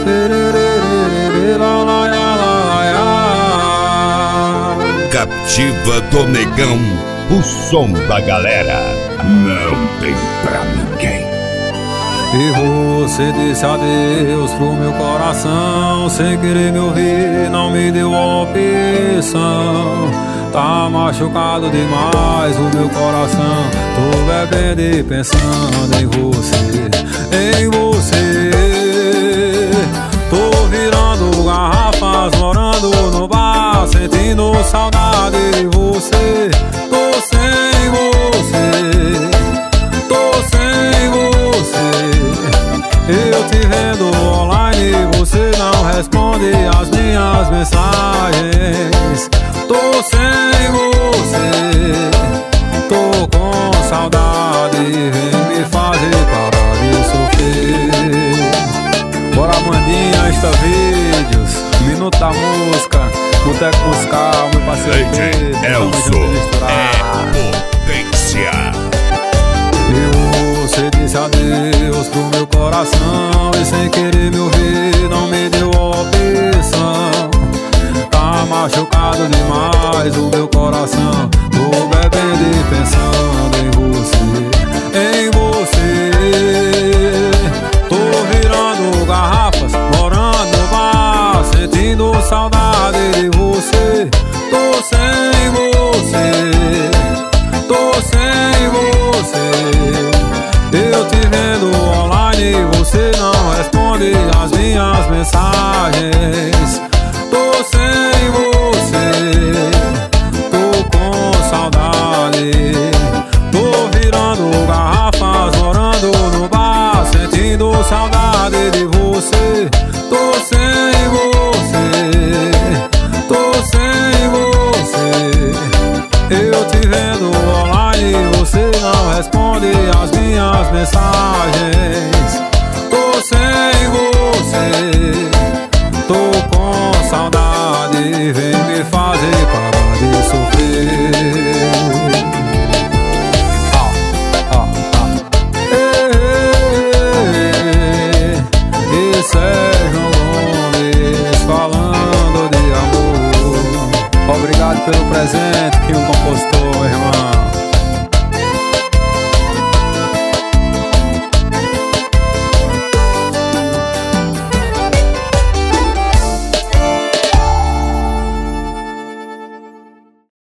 Captiva do Negão, o som da galera. Não tem pra ninguém. E você disse adeus pro meu coração, sem querer me ouvir, não me deu opção. Tá machucado demais o meu coração, tô bebendo e pensando em você, em você. Tô virando garrafas, morando no bar, sentindo saudade de você. Tô sem você, tô sem você. Eu te vendo online, você não responde as minhas mensagens. Tô sem você, tô com saudade, vem me fazer parar de sofrer. Bora Mandinha, Insta Vídeos, Minuto da Música, Boteco Musical, meu parceiro Elzo é potência. Você disse adeus pro meu coração e sem querer me ouvir, não me deu opção. Tá machucado demais o meu coração, tô bebendo e pensando em você, em você. Tô virando garrafas, morando no bar, sentindo saudade de você. Tô sem você, tô sem você. Eu te vendo online, você não responde as minhas mensagens. Tô sem você, tô com saudade. Tô virando garrafas, morando no bar, sentindo saudade de você. Tô sem você, tô sem você. Eu te vendo online, você não responde as minhas mensagens.